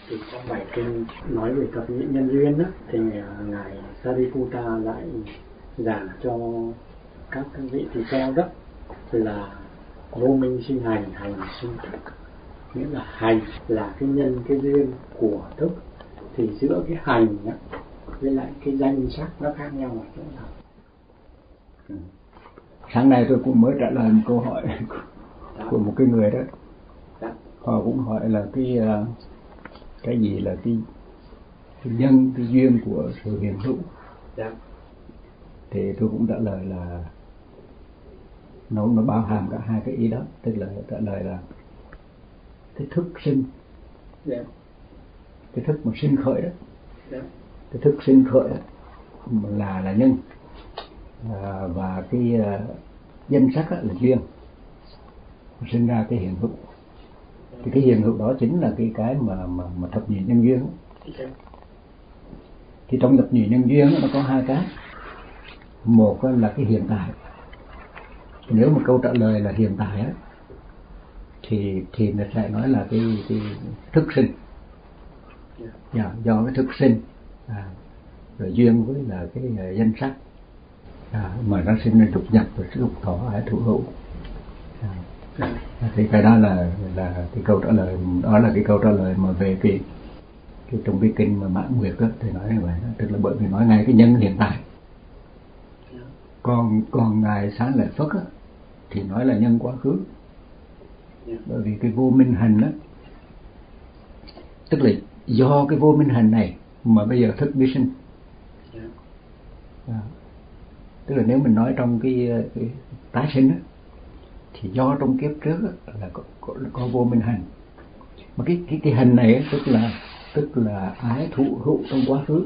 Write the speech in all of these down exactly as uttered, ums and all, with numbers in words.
Thì trong bài kinh nói về thập nhị nhân duyên đó, thì ngài Sariputta lại giảng cho các vị tỳ kheo đó là vô minh sinh hành, hành sinh thức, nghĩa là hành là cái nhân cái duyên của thức, thì giữa cái hành đó, với lại cái danh sắc nó khác nhau ở chỗ nào? Ừ. Sáng nay tôi cũng mới trả lời một câu hỏi đó. Của một cái người đó, đó. Họ cũng hỏi là cái cái gì là cái, cái nhân cái duyên của sự hiện hữu đó. Thì tôi cũng trả lời là nó nó bao hàm cả hai cái ý đó, tức là trả lời là cái thức sinh, yeah. Cái thức mà sinh khởi đó, yeah. Cái thức sinh khởi đó là là nhân, à, và cái uh, danh sắc là duyên, sinh ra cái hiện hữu. Thì cái hiện hữu đó chính là cái cái mà mà, mà thập nhị nhân duyên. Okay. Thì trong thập nhị nhân duyên nó có hai cái, một là cái hiện tại. Nếu mà câu trả lời là hiện tại á, thì thì người sẽ nói là cái cái thức sinh, yeah. Yeah, do cái thức sinh à, rồi duyên với là cái uh, danh sắc à, mà nó sinh ra lục nhập và lục thọ ái thủ hữu. À, yeah. Thì cái đó là là cái câu trả lời, đó là cái câu trả lời mà về cái cái trong cái kinh mà Mãn Nguyệt đó, thì nói như vậy đó, tức là bởi vì nói ngay cái nhân hiện tại. Yeah. Còn còn ngài Xá Lợi Phất á, thì nói là nhân quá khứ. Yeah. Bởi vì cái vô minh hành đó, tức là do cái vô minh hành này mà bây giờ thức đi sinh. Yeah. À, tức là nếu mình nói trong cái, cái tái sinh đó, thì do trong kiếp trước đó, là có, có, có vô minh hành, mà cái cái cái hành này tức là tức là ái thụ hữu trong quá khứ.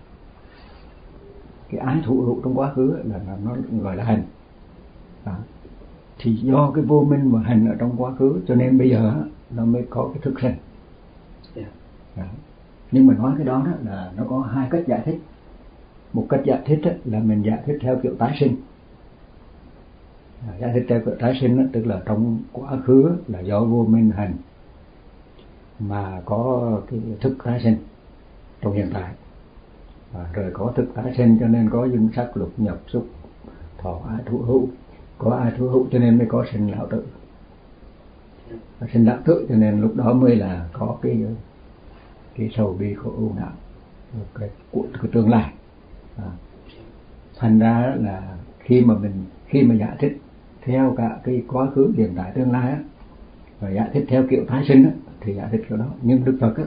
Cái ái thụ hữu trong quá khứ là, là nó gọi là hành. À, thì do cái vô minh và hành ở trong quá khứ cho nên bây giờ nó mới có cái thức sinh. Yeah. À, nhưng mà nói cái đó, đó là nó có hai cách giải thích. Một cách giải thích đó, là mình giải thích theo kiểu tái sinh. À, giải thích theo kiểu tái sinh đó, tức là trong quá khứ là do vô minh hành mà có cái thức tái sinh trong hiện tại, à, rồi có thức tái sinh cho nên có danh sắc lục nhập xúc thọ ái thú hữu, có ái thú hữu cho nên mới có sinh lão tử, và sinh lão tử cho nên lúc đó mới là có cái cái sầu bi khổ ưu não cái của cái tương lai. À, thành ra là khi mà mình khi mà giải thích theo cả cái quá khứ hiện tại tương lai á, và giải thích theo kiểu tái sinh á, thì giải thích kiểu đó. Nhưng Đức Phật á,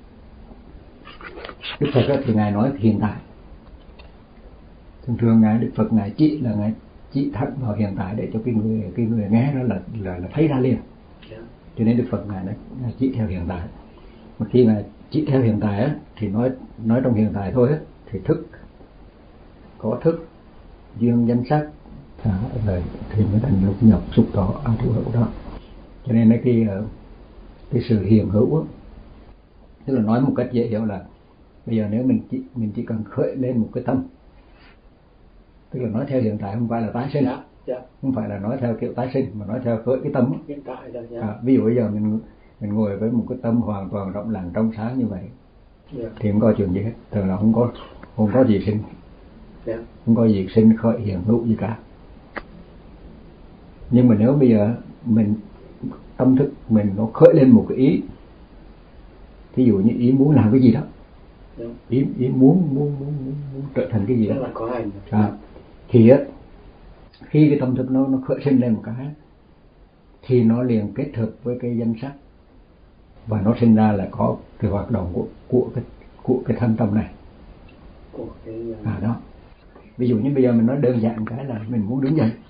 Đức Phật á thì ngài nói hiện tại. Thường thường ngài Đức Phật ngài chỉ là ngài chỉ thẳng vào hiện tại để cho cái người cái người nghe đó là là, là thấy ra liền. Cho nên Đức Phật ngài nói ngài chỉ theo hiện tại. Mà khi ngài chỉ theo hiện tại á, thì nói nói trong hiện tại thôi á, thì thức có thức duyên danh sắc à, rồi thì mới thành lục nhập xúc thọ ái thú hữu đó. Cho nên cái cái sự hiện hữu á, tức là nói một cách dễ hiểu là bây giờ nếu mình chỉ mình chỉ cần khởi lên một cái tâm, tức là nói theo hiện tại không phải là tái sinh, yeah, yeah. Không phải là nói theo kiểu tái sinh mà nói theo khởi cái tâm hiện tại rồi, yeah. À, ví dụ bây giờ mình mình ngồi với một cái tâm hoàn toàn rộng lặng trong sáng như vậy, yeah. Thì không có chuyện gì hết, thường là không có không có gì sinh, yeah. Không có gì sinh khởi hiện hữu gì cả. Nhưng mà nếu bây giờ mình tâm thức mình nó khởi lên một cái ý, ví dụ như ý muốn làm cái gì đó, yeah. ý ý muốn muốn muốn muốn, muốn trở thành cái gì đó, là có hành. À, thì á khi cái tâm thức nó nó khởi sinh lên một cái thì nó liền kết hợp với cái danh sắc và nó sinh ra là có cái hoạt động của của cái của cái thân tâm này. Của cái à đó. Ví dụ như bây giờ mình nói đơn giản cái là mình muốn đứng dậy,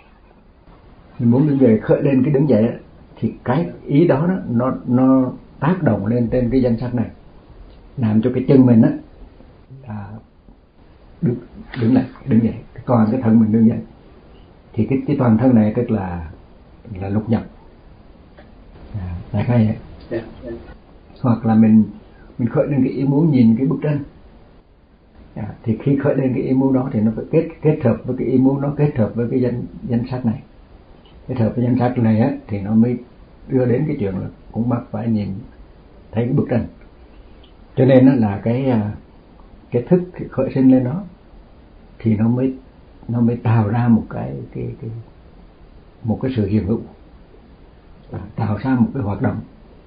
mình muốn đứng dậy khởi lên cái đứng dậy thì cái ý đó, đó nó nó tác động lên trên cái danh sắc này, làm cho cái chân mình á là đứng đứng lại đứng dậy, còn cái thân mình đứng dậy thì cái cái toàn thân này tức là là lục nhập, à, đại khái vậy. Yeah, yeah. Hoặc là mình mình khởi lên cái ý muốn nhìn cái bức tranh, à, thì khi khởi lên cái ý muốn đó thì nó phải kết kết hợp với cái ý muốn nó kết hợp với cái danh danh sắc này, kết hợp với danh sắc này á thì nó mới đưa đến cái chuyện là cũng bắt phải nhìn thấy cái bức tranh. Cho nên là cái cái thức cái khởi sinh lên đó thì nó mới nó mới tạo ra một cái cái cái một cái sự hiện hữu, tạo ra một cái hoạt động.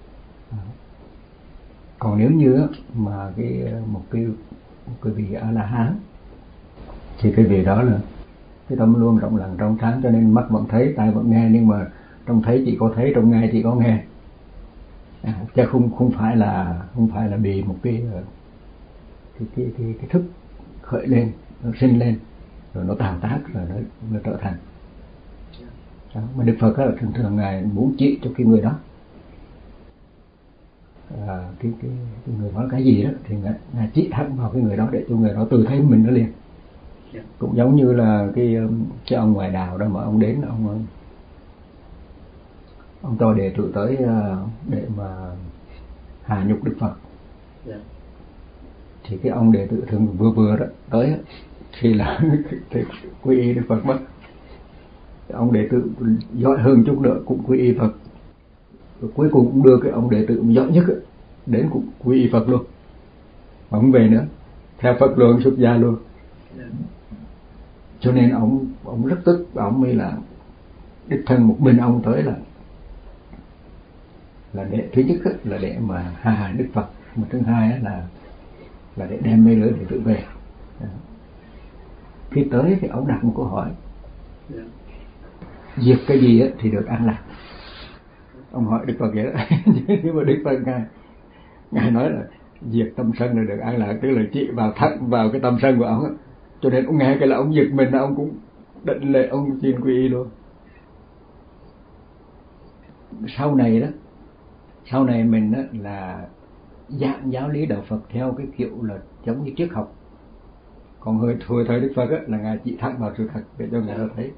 Còn nếu như mà cái một cái một cái vị A La Hán thì cái vị đó là cái tâm luôn rộng lặng trong sáng, cho nên mắt vẫn thấy, tai vẫn nghe, nhưng mà trong thấy chỉ có thấy, trong nghe chỉ có nghe, à, chứ không không phải là không phải là bị một cái cái cái cái, cái thức khởi lên, nó sinh lên rồi nó tạo tác rồi nó, nó trở thành đó. Mà Đức Phật đó, thường thường ngài muốn chỉ cho cái người đó à, cái, cái cái người nói cái gì đó thì ngài, ngài chỉ thẳng vào cái người đó để cho người đó tự thấy mình nó liền. Cũng giống như là cái cái ông ngoại đạo đó mà ông đến ông ông cho đệ tử tới để mà hạ nhục Đức Phật. Yeah. Thì cái ông đệ tử thường vừa vừa đó tới thì là thì quy y Đức Phật mất. Ông đệ tử giỏi hơn chút nữa cũng quy y Phật. Rồi cuối cùng cũng đưa cái ông đệ tử giỏi nhất đến cũng quy y Phật luôn, mà không về nữa, theo Phật luôn, xuất gia luôn. Yeah. Cho nên ông ông rất tức, ông mới là đích thân một mình ông tới là là để thứ nhất là để mà hạ Đức Phật, mà thứ hai là là để đem mấy đứa để tự về. Khi tới thì ông đặt một câu hỏi: diệt cái gì thì được an lạc? Ông hỏi Đức Phật vậy đó. Nhưng mà Đức Phật ngài ngài nói là diệt tâm sân là được an lạc, tức là chỉ vào thẳng vào cái tâm sân của ông. Cho nên ông nghe cái là ông giật mình, ông cũng định lệ, ông xin quy y luôn. Sau này đó, sau này mình đó là dạng giáo lý đạo Phật theo cái kiểu là giống như triết học. Còn hồi, hồi thời Đức Phật đó, là ngài chỉ thẳng vào sự thật để cho người ta thấy.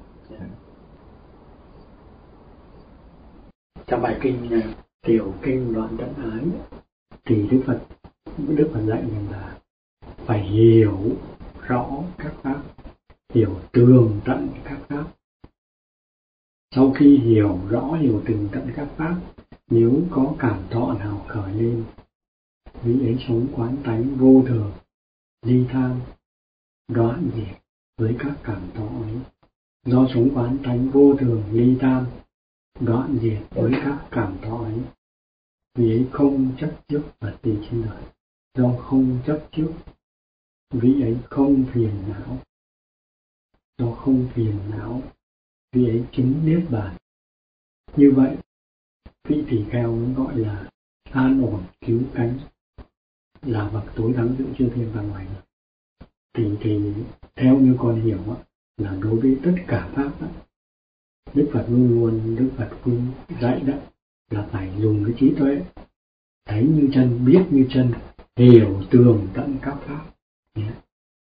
Trong bài kinh Tiểu Kinh Đoạn Tận Ái thì Đức Phật Đức Phật dạy rằng là phải hiểu rõ các pháp, hiểu tường tận các pháp. Sau khi hiểu rõ, hiểu tường tận các pháp, nếu có cảm thọ nào khởi lên, vị ấy sống quán tánh vô thường, ly tham, đoạn diệt với các cảm thọ ấy. Do sống quán tánh vô thường, ly tham, đoạn diệt với các cảm thọ ấy, vị ấy không chấp trước vật gì trên đời. Do không chấp trước, vị ấy không phiền não. Do không phiền não, vị ấy chứng niết bàn. Như vậy, vị tỳ kheo mới gọi là an ổn cứu cánh, là bậc tối thắng giữa chư thiên và loài người. Thì thì theo như con hiểu á, là đối với tất cả pháp á, Đức Phật luôn luôn Đức Phật luôn dạy đó là phải dùng cái trí tuệ, thấy như chân, biết như chân, hiểu tường tận các pháp. Yeah.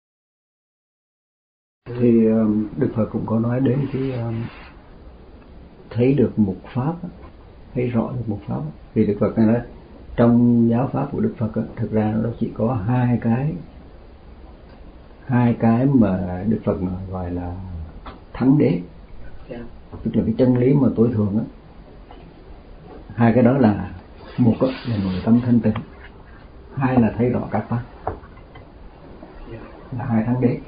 Thì um, Đức Phật cũng có nói đến cái um, thấy được một pháp, thấy rõ được một pháp. Thì Đức Phật nói trong giáo pháp của Đức Phật á, thực ra nó chỉ có hai cái hai cái mà Đức Phật gọi là thắng đế. Yeah. Tức là cái chân lý mà tối thượng á. Hai cái đó là một là nội tâm thanh tịnh, hai là thấy rõ các pháp. Yeah. Là hai thắng đế.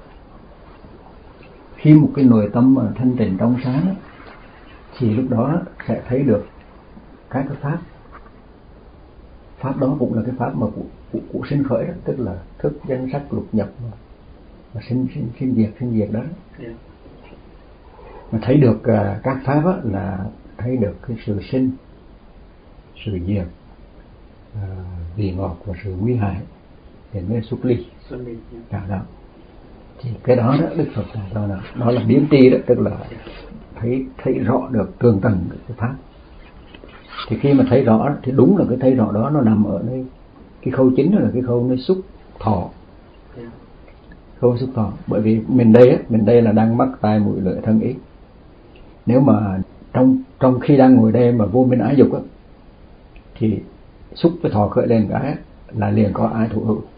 Khi một cái nội tâm mà thanh tịnh trong sáng á, thì lúc đó sẽ thấy được các cái pháp. Pháp đó cũng là cái pháp mà của, của, của sinh khởi đó, tức là thức danh sắc lục nhập mà, mà sinh sinh sinh diệt sinh diệt đó. Yeah. Mà thấy được uh, các pháp đó là thấy được cái sự sinh, sự diệt, uh, vị ngọt và sự nguy hại, thì mới xuất ly. Đó, đó. Thì cái đó đó Đức Phật đó là đó là biến tri đó, tức là thấy thấy rõ được tường tận cái pháp. Thì khi mà thấy rõ thì đúng là cái thấy rõ đó nó nằm ở nơi cái khâu chính, đó là cái khâu nơi xúc thọ. Khâu xúc thọ, bởi vì mình đây á, mình đây là đang mắc tai mũi lưỡi thân ý. Nếu mà trong trong khi đang ngồi đây mà vô minh ái dục á, thì xúc với thọ khởi lên cái là liền có ái thủ hữu.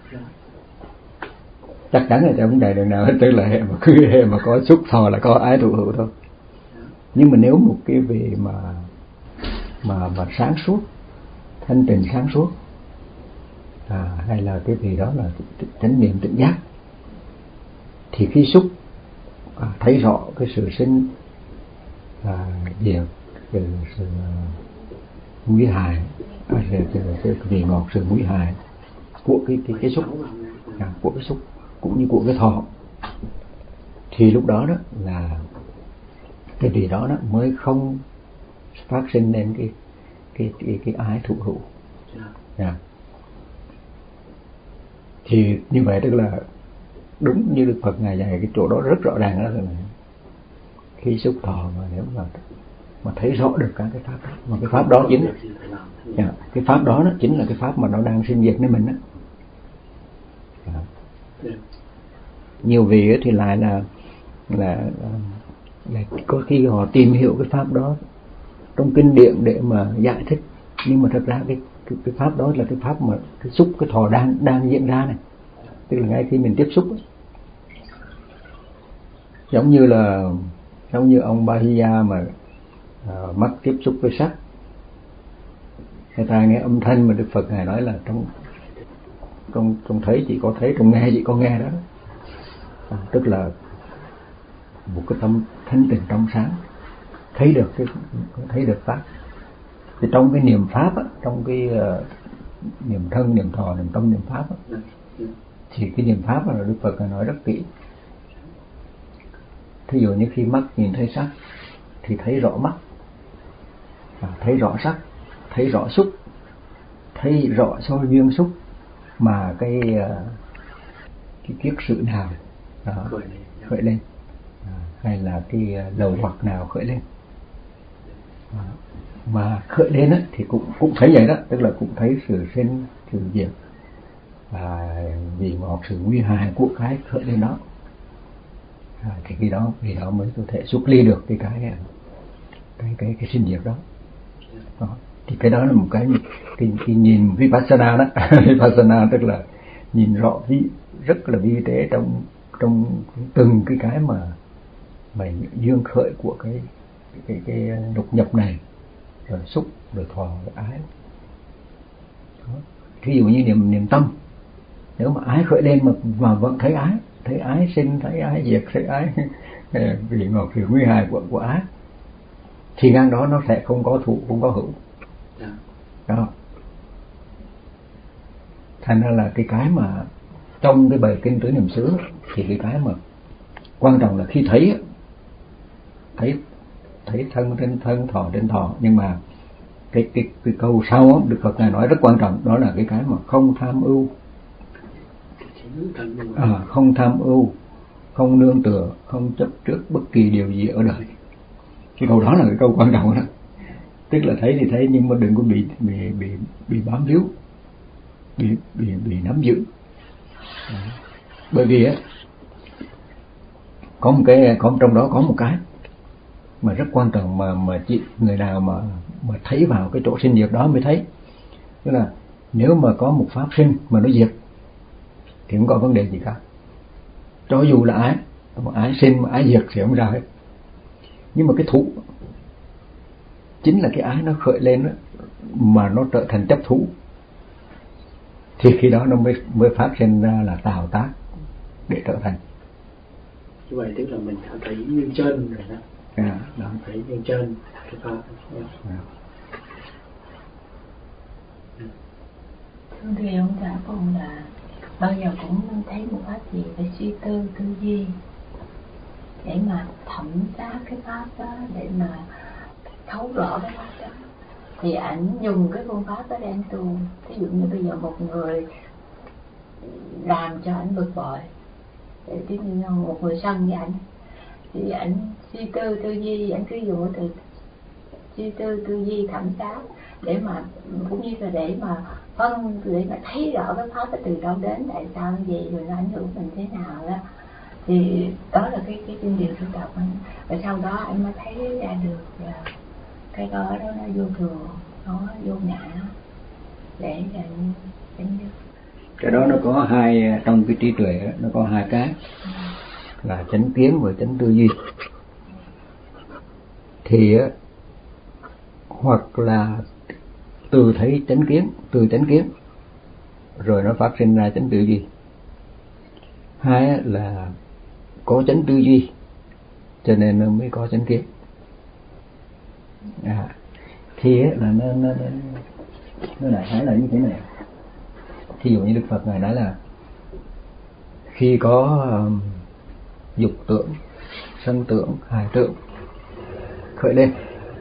Chắc chắn là trong vấn đề đường nào hết, tức là hệ mà cứ hệ mà có xúc thọ là có ái thủ hữu thôi. Nhưng mà nếu một cái vị mà mà mà sáng suốt, thanh tịnh sáng suốt, à, hay là cái gì đó là chánh niệm tỉnh giác, thì khi xúc à, thấy rõ cái sự sinh à, diệt, sự, sự nguy hại, à, sự, sự, sự vị ngọt, sự nguy hại của cái cái cái xúc, à, của cái xúc cũng như của cái thọ, thì lúc đó đó là cái vị đó đó mới không phát sinh lên cái cái cái, cái ái thụ hữu. Yeah. Thì như vậy tức là đúng như Đức Phật ngài dạy cái chỗ đó rất rõ ràng đó là khi xúc thọ mà nếu mà mà thấy rõ được các cái pháp đó, mà cái pháp đó chính là yeah, cái pháp đó nó chính là cái pháp mà nó đang sinh diệt nên mình đó. Yeah. Nhiều vị thì lại là là là có khi họ tìm hiểu cái pháp đó trong kinh điển để mà giải thích, nhưng mà thật ra cái cái, cái pháp đó là cái pháp mà cái xúc cái thọ đang đang diễn ra này, tức là ngay khi mình tiếp xúc ấy. Giống như là giống như ông Bahiya mà uh, mắt tiếp xúc với sắc, người ta nghe âm thanh mà Đức Phật ngài nói là trong trong trong thấy chỉ có thấy, trong nghe chỉ có nghe đó, à, tức là một cái tâm thanh tịnh trong sáng, thấy được cái thấy được pháp. Thì trong cái niệm pháp á, trong cái uh, niệm thân, niệm thọ, niệm tâm, niệm pháp á, thì cái niệm pháp là Đức Phật nói rất kỹ. Thí dụ như khi mắt nhìn thấy sắc thì thấy rõ mắt, à, thấy rõ sắc, thấy rõ xúc, thấy rõ soi duyên xúc mà cái uh, cái kiết sự nào đó khởi lên, à, hay là cái lầu hoặc nào khởi lên, à, mà khởi lên á, thì cũng cũng thấy vậy đó, tức là cũng thấy sự sinh, sự diệt và vị ngọt, sự nguy hại của cái khởi lên đó, à, thì khi đó thì đó mới có thể xuất ly được cái cái cái cái cái sinh diệt đó. Đó thì cái đó là một cái cái, cái nhìn vipassana đó. Vipassana tức là nhìn rõ vi rất là vi tế trong trong từng cái cái mà mà duyên khởi của cái cái cái, cái lục nhập này, rồi xúc, rồi thọ, rồi ái. Đó. Ví dụ như niệm niệm tâm, nếu mà ái khởi lên mà mà vẫn thấy ái, thấy ái sinh, thấy ái diệt, thấy ái vị ngọt, sự nguy hại của của ái, thì ngang đó nó sẽ không có thụ, không có hữu. Đó. Thành ra là cái cái mà trong cái bài kinh Tứ Niệm xứ thì cái cái mà quan trọng là khi thấy thấy thấy thân trên thân, thọ trên thọ, nhưng mà cái cái cái câu sau đó, Đức Phật ngài nói rất quan trọng, đó là cái cái mà không tham ưu, à, không tham ưu, không nương tựa, không chấp trước bất kỳ điều gì ở đời. Cái câu đó là cái câu quan trọng đó. Tức là thấy thì thấy nhưng mà đừng có bị bị bị bị bám víu, bị bị bị nắm giữ. Đó. Bởi vì á có một cái có trong đó có một cái mà rất quan trọng mà mà chị người nào mà mà thấy vào cái chỗ sinh diệt đó mới thấy, tức là nếu mà có một pháp sinh mà nó diệt thì không có vấn đề gì cả, cho dù là ái, mà ái sinh mà ái diệt thì không ra hết. Nhưng mà cái thú chính là cái ái nó khởi lên đó, mà nó trở thành chấp thú, thì khi đó nó mới mới phát sinh ra là tạo tác để trở thành. Như vậy tức là mình đã thấy như chân rồi đó. À, đó. Thấy như chân cái pháp. À. Thưa ông trả con là bao giờ cũng thấy một pháp gì phải suy tư tư duy để mà thẩm tra cái pháp đó, để mà thấu rõ cái pháp đó, thì ảnh dùng cái phương pháp đó để anh tu. Ví dụ như bây giờ một người làm cho ảnh bực bội, để ví dụ như một người sân với ảnh, thì ảnh suy tư tư duy, ảnh cứ dùng cái từ suy tư tư duy thẩm sát để mà cũng như là để mà phân, để mà thấy rõ cái pháp từ đâu đến, tại sao như vậy, rồi nó ảnh hưởng mình thế nào đó. Thì đó là cái cái kinh điển tu tập anh. Và sau đó anh mới thấy ra được là cái đó đó nó vô thường, nó vô ngã, để anh anh cái đó nó có hai, trong cái trí tuệ đó, nó có hai cái là chánh kiến và chánh tư duy. Thì hoặc là từ thấy chánh kiến, từ chánh kiến rồi nó phát sinh ra chánh tư duy. Hai là có chánh tư duy cho nên nó mới có chánh kiến. À, thì là nó nó nó, nó đại khái là như thế này. Thí dụ như Đức Phật ngài nói là khi có um, dục tưởng, sân tưởng, hài tưởng khởi lên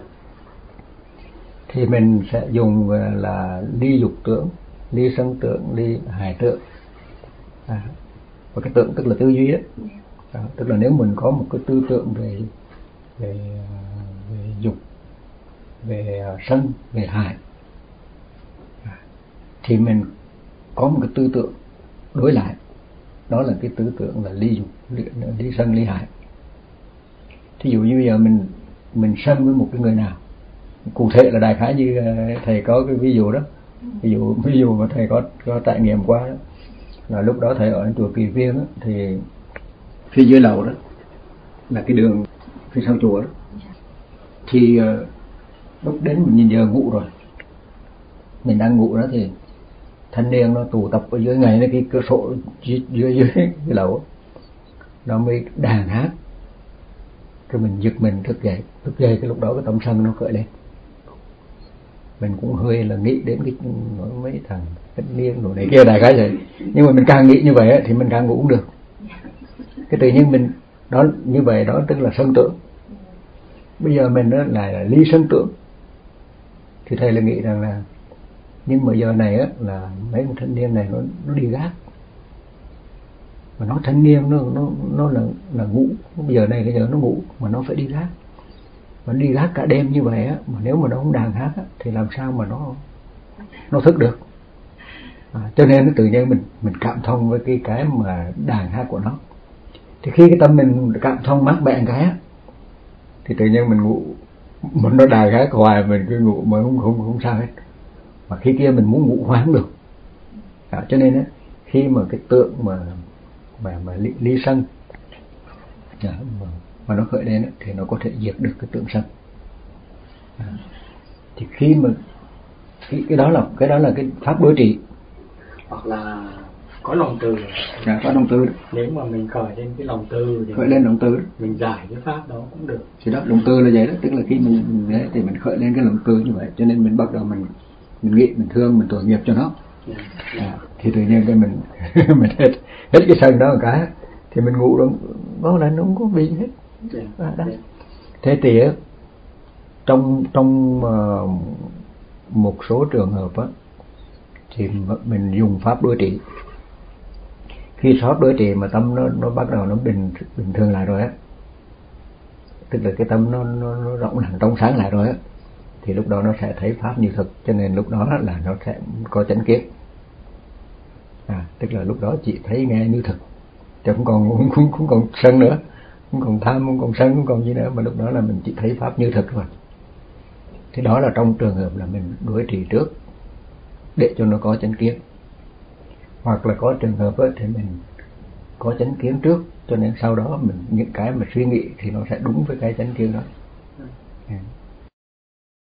thì mình sẽ dùng là ly dục tưởng, ly sân tưởng, ly hài tưởng. À, và cái tưởng tức là tư duy đấy. À, tức là nếu mình có một cái tư tưởng về về về dục, về sân, về hài, à, thì mình có một cái tư tưởng đối lại, đó là cái tư tưởng là ly dục, ly, ly sân, ly hài. Thí dụ như bây giờ mình mình sân với một cái người nào, cụ thể là đại khái như thầy có cái ví dụ đó, ví dụ ví dụ mà thầy có có trải nghiệm qua đó, là lúc đó thầy ở chùa Kỳ Viên đó, thì phía dưới lầu đó là cái đường phía sau chùa đó, thì uh, lúc đến mình nhìn giờ ngủ rồi, mình đang ngủ đó thì thanh niên nó tụ tập ở dưới ngay cái, cái cửa sổ dưới dưới, dưới cái lầu, nó mới đàn hát, cái mình giật mình thức dậy, thức dậy cái lúc đó cái tâm sân nó khởi lên. Mình cũng hơi là nghĩ đến cái mấy thằng thanh niên rồi này kia đại khái vậy, nhưng mà mình càng nghĩ như vậy ấy, thì mình càng ngủ không được. Cái tự nhiên mình đó như vậy đó tức là sân tưởng. Bây giờ mình đó lại là ly sân tưởng, thì thầy là nghĩ rằng là nhưng mà giờ này á là mấy con thanh niên này nó nó đi gác, mà nó thanh niên nó nó nó là là ngủ, bây giờ này cái giờ nó ngủ mà nó phải đi gác, mà nó đi gác cả đêm như vậy á, mà nếu mà nó không đàn hát á, thì làm sao mà nó nó thức được. À, cho nên nó tự nhiên mình mình cảm thông với cái cái mà đàn hát của nó, thì khi cái tâm mình cảm thông mát mẻ cái á, thì tự nhiên mình ngủ, mình nó đàn hát hoài mình cứ ngủ mà không không không sao hết, mà khi kia mình muốn ngủ hoài không được. À, cho nên á khi mà cái tượng mà mà mà ly, ly sân à, mà, mà nó khởi lên á, thì nó có thể diệt được cái tượng sân. À, thì khi mà cái, cái đó là cái đó là cái pháp đối trị, hoặc là có lòng từ. À, có lòng từ đó. Nếu mà mình khởi lên cái lòng từ thì khởi lên lòng từ đó, mình giải cái pháp đó cũng được. Thì đó, lòng từ là vậy đó, tức là khi mình, mình đấy, thì mình khởi lên cái lòng từ như vậy, cho nên mình bắt đầu mình mình nghĩ, mình thương, mình tội nghiệp cho nó. Yeah. À, thì tự nhiên cái mình mình hết hết cái sân đó một cái thì mình ngủ đó, có là nó không có bị hết. Yeah. À, đó. Yeah. Thế thì á trong trong uh, một số trường hợp á thì mình dùng pháp đối trị. Khi pháp đối trị mà tâm nó nó bắt đầu nó bình bình thường lại rồi á, tức là cái tâm nó nó, nó rộng lặng trong sáng lại rồi á, thì lúc đó nó sẽ thấy pháp như thực, cho nên lúc đó là nó sẽ có chánh kiến. À, tức là lúc đó chỉ thấy nghe như thực, chứ không còn không, không, không còn sân nữa, không còn tham, không còn sân, không còn gì nữa, mà lúc đó là mình chỉ thấy pháp như thực rồi. Thì đó là trong trường hợp là mình đối trị trước để cho nó có chánh kiến, hoặc là có trường hợp thì mình có chánh kiến trước, cho nên sau đó mình những cái mà suy nghĩ thì nó sẽ đúng với cái chánh kiến đó.